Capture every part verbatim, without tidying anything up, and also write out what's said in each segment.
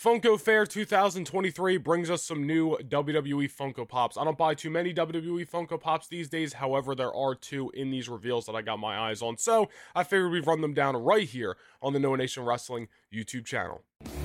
Funko Fair two thousand twenty-three brings us some new W W E Funko Pops. I don't buy too many W W E Funko Pops these days. However, there are two in these reveals that I got my eyes on. So I figured we'd run them down right here on the Noah Nation Wrestling YouTube channel.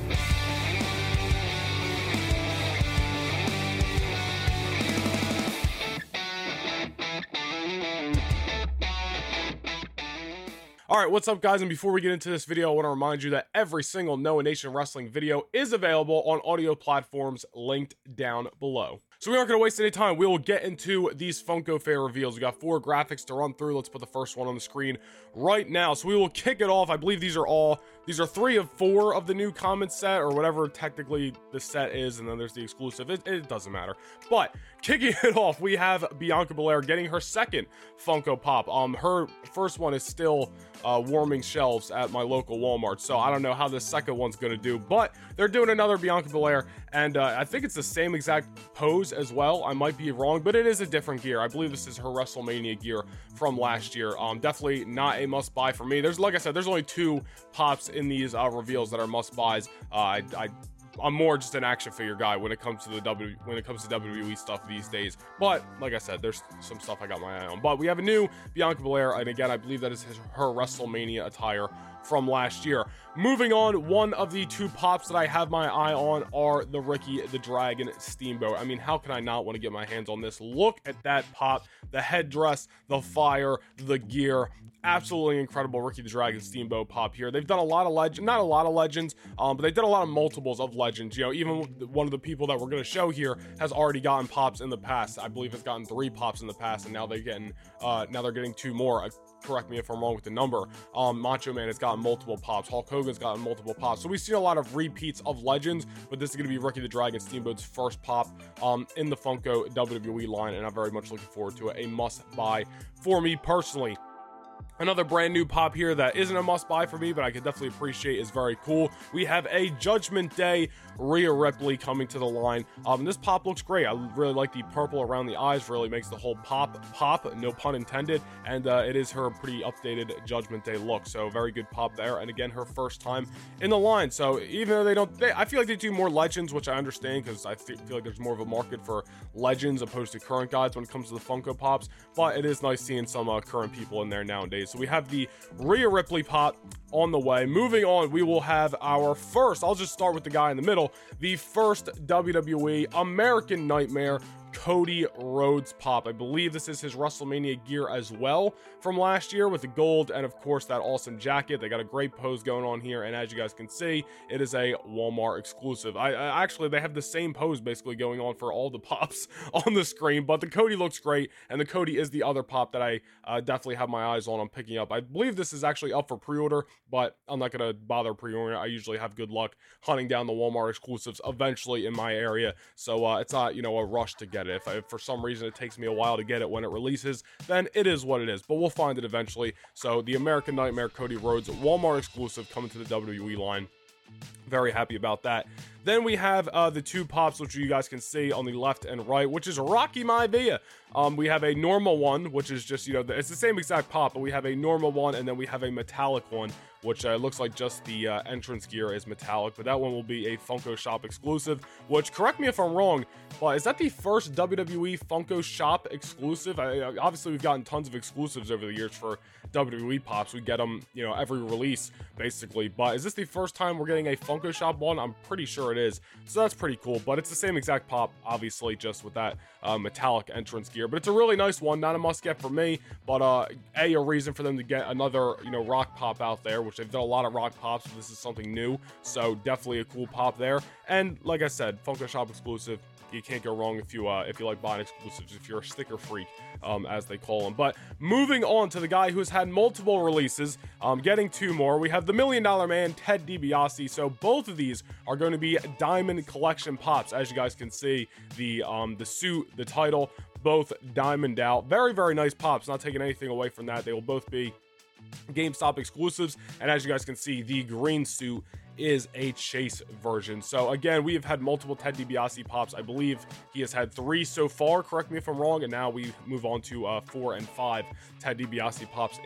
Alright, what's up guys, and before we get into this video, I want to remind you that every single Noah Nation Wrestling video is available on audio platforms linked down below. So we aren't going to waste any time. We will get into these Funko Fair reveals. We got four graphics to run through. Let's put the first one on the screen right now. So we will kick it off. I believe these are all, these are three of four of the new comment set, or whatever technically the set is, and then there's the exclusive. It, it doesn't matter. But kicking it off, we have Bianca Belair getting her second Funko Pop. Um, her first one is still uh, warming shelves at my local Walmart, so I don't know how this second one's going to do, but they're doing another Bianca Belair, and uh, I think it's the same exact pose as well. I might be wrong, but it is a different gear. I believe this is her WrestleMania gear from last year. Um, definitely not a must buy for me. There's, like I said, there's only two pops in these uh, reveals that are must buys. Uh, I, I I'm more just an action figure guy when it comes to the W when it comes to W W E stuff these days. But like I said, there's some stuff I got my eye on. But we have a new Bianca Belair, and again, I believe that is his, her WrestleMania attire from last year. Moving on, one of the two pops that I have my eye on are the Ricky the Dragon Steamboat. I mean, how can I not want to get my hands on this? Look at that pop, the headdress, the fire, the gear. Absolutely incredible Ricky the Dragon Steamboat pop here. They've done a lot of legend, not a lot of legends, um, but they did a lot of multiples of legends. You know, even one of the people that we're going to show here has already gotten pops in the past. I believe it's gotten three pops in the past, and now they're getting, uh, now they're getting two more. Uh, correct me if I'm wrong with the number. Um, Macho Man has gotten multiple pops. Hulk Hogan's gotten multiple pops. So we've seen a lot of repeats of legends, but this is going to be Ricky the Dragon Steamboat's first pop um, in the Funko W W E line, and I'm very much looking forward to it. A must buy for me personally. Another brand new pop here that isn't a must buy for me, but I can definitely appreciate is very cool. We have a Judgment Day Rhea Ripley coming to the line. Um, this pop looks great. I really like the purple around the eyes, really makes the whole pop pop, no pun intended. And uh, it is her pretty updated Judgment Day look. So very good pop there. And again, her first time in the line. So even though they don't, they, I feel like they do more legends, which I understand because I feel like there's more of a market for legends opposed to current guys when it comes to the Funko Pops. But it is nice seeing some uh, current people in there nowadays. So we have the Rhea Ripley pop on the way. Moving on, we will have our first, I'll just start with the guy in the middle, the first W W E American Nightmare Cody Rhodes pop. I believe this is his WrestleMania gear as well from last year with the gold and of course that awesome jacket. They got a great pose going on here, and as you guys can see, it is a Walmart exclusive. I, I actually they have the same pose basically going on for all the pops on the screen, but the Cody looks great, and the Cody is the other pop that I uh, definitely have my eyes on. I'm picking up. I believe this is actually up for pre-order, but I'm not gonna bother pre-ordering. I usually have good luck hunting down the Walmart exclusives eventually in my area, so uh, it's not, you know, a rush to get it. If, if for some reason it takes me a while to get it when it releases, then it is what it is, but we'll find it eventually. So the American Nightmare Cody Rhodes Walmart exclusive coming to the W W E line. Very happy about that. Then we have uh, the two pops, which you guys can see on the left and right, which is Rocky Maivia. Um, we have a normal one, which is just, you know, it's the same exact pop, but we have a normal one, and then we have a metallic one, which uh, looks like just the uh, entrance gear is metallic, but that one will be a Funko Shop exclusive, which, correct me if I'm wrong, but is that the first W W E Funko Shop exclusive? I, obviously, we've gotten tons of exclusives over the years for W W E pops. We get them, you know, every release, basically, but is this the first time we're getting a Funko Shop one? I'm pretty sure it is, so that's pretty cool, but it's the same exact pop, obviously, just with that uh, metallic entrance gear, but it's a really nice one, not a must-get for me, but uh, A, a reason for them to get another, you know, rock pop out there, which they've done a lot of rock pops, so this is something new, so definitely a cool pop there, and like I said, Funko Shop exclusive. You can't go wrong if you uh, if you like buying exclusives, if you're a sticker freak, um, as they call them. But moving on to the guy who has had multiple releases, um, getting two more, we have the Million Dollar Man, Ted DiBiase. So both of these are going to be Diamond Collection pops. As you guys can see, the um, the suit, the title, both diamond out. Very, very nice pops. Not taking anything away from that. They will both be GameStop exclusives, and as you guys can see, the green suit is a chase version. So again, we have had multiple Ted DiBiase pops. I believe he has had three so far, correct me if I'm wrong, and now we move on to uh, four and five Ted DiBiase pops in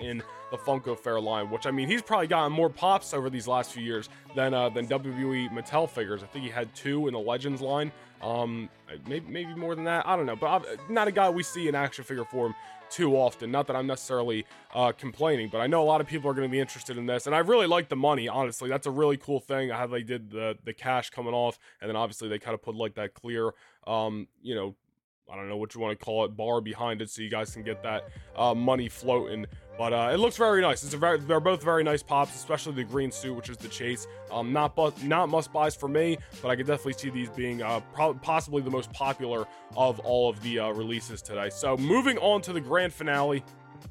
the Funko Fair line, which, I mean, he's probably gotten more pops over these last few years than uh, than W W E Mattel figures. I think he had two in the Legends line, um, maybe, maybe more than that, I don't know, but I'm not a guy we see in action figure form too often. Not that I'm necessarily uh, complaining, but I know a lot of people are going to be interested in this, and I really like the money, honestly. That's a really cool thing, how they did the, the cash coming off, and then obviously they kind of put like that clear, um, you know, I don't know what you want to call it, bar behind it, so you guys can get that uh, money floating. But uh, it looks very nice. It's a very, they're both very nice pops, especially the green suit, which is the Chase. Um, not bu- not must buys for me, but I could definitely see these being uh, pro- possibly the most popular of all of the uh, releases today. So moving on to the grand finale,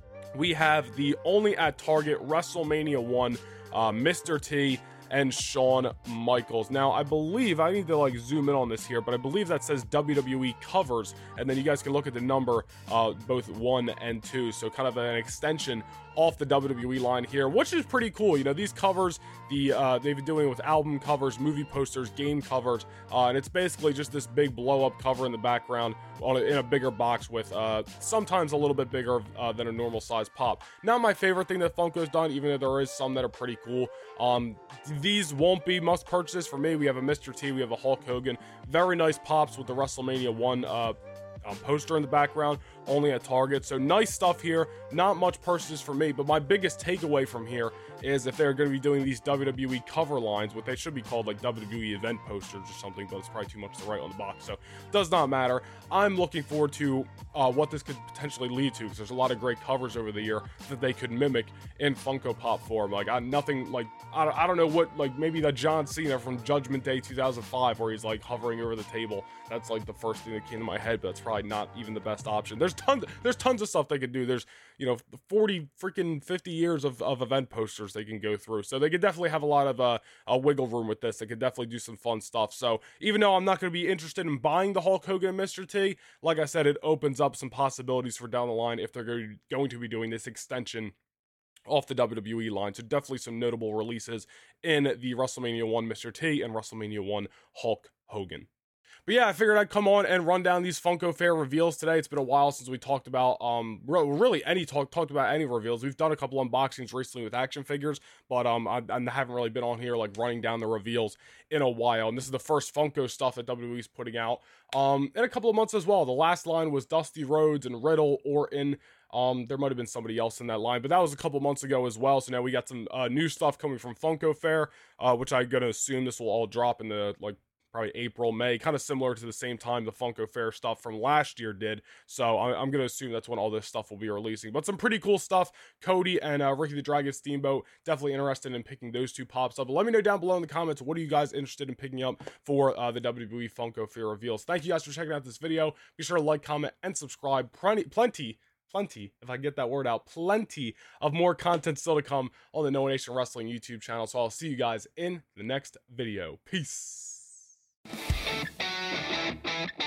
we have the only at Target WrestleMania one, uh, Mister T and Shawn Michaels. Now, I believe, I need to like zoom in on this here, but I believe that says W W E covers, and then you guys can look at the number, uh, both one and two, so kind of an extension off the W W E line here, which is pretty cool. You know, these covers, the uh, they've been doing it with album covers, movie posters, game covers, uh, and it's basically just this big blow-up cover in the background on a, in a bigger box with uh, sometimes a little bit bigger uh, than a normal size pop. Not my favorite thing that Funko's done, even though there is some that are pretty cool. Um, these won't be must purchases for me. We have a Mister T, we have a Hulk Hogan, very nice pops with the WrestleMania one uh, Um, poster in the background, only at Target. So nice stuff here, not much purchases for me, but my biggest takeaway from here is if they're going to be doing these W W E cover lines, what they should be called like W W E event posters or something, but it's probably too much to write on the box, so does not matter. I'm looking forward to uh, what this could potentially lead to, because there's a lot of great covers over the year that they could mimic in Funko Pop form. Like, I, nothing like, I don't, I don't know what, like maybe the John Cena from Judgment Day two thousand five where he's like hovering over the table. That's like the first thing that came to my head, but that's probably not even the best option. There's tons, there's tons of stuff they could do. There's, you know, forty freaking fifty years of, of event posters they can go through. So they could definitely have a lot of uh, a wiggle room with this. They could definitely do some fun stuff. So even though I'm not going to be interested in buying the Hulk Hogan and Mister T, like I said, it opens up some possibilities for down the line if they're going to be doing this extension off the W W E line. So definitely some notable releases in the WrestleMania one Mister T and WrestleMania one Hulk Hogan. But yeah, I figured I'd come on and run down these Funko Fair reveals today. It's been a while since we talked about, um, really any talk talked about any reveals. We've done a couple unboxings recently with action figures, but um, I, I haven't really been on here like running down the reveals in a while. And this is the first Funko stuff that W W E is putting out um, in a couple of months as well. The last line was Dusty Rhodes and Riddle, Orton. Um, there might have been somebody else in that line, but that was a couple months ago as well. So now we got some uh, new stuff coming from Funko Fair, uh, which I'm gonna assume this will all drop in the like. Probably April, May, kind of similar to the same time the Funko Fair stuff from last year did. So I'm going to assume that's when all this stuff will be releasing. But some pretty cool stuff. Cody and uh, Ricky the Dragon Steamboat, definitely interested in picking those two pops up. But let me know down below in the comments, what are you guys interested in picking up for uh, the W W E Funko Fair reveals? Thank you guys for checking out this video. Be sure to like, comment, and subscribe. Plenty, plenty, plenty, if I get that word out, plenty of more content still to come on the Noah Nation Wrestling YouTube channel. So I'll see you guys in the next video. Peace.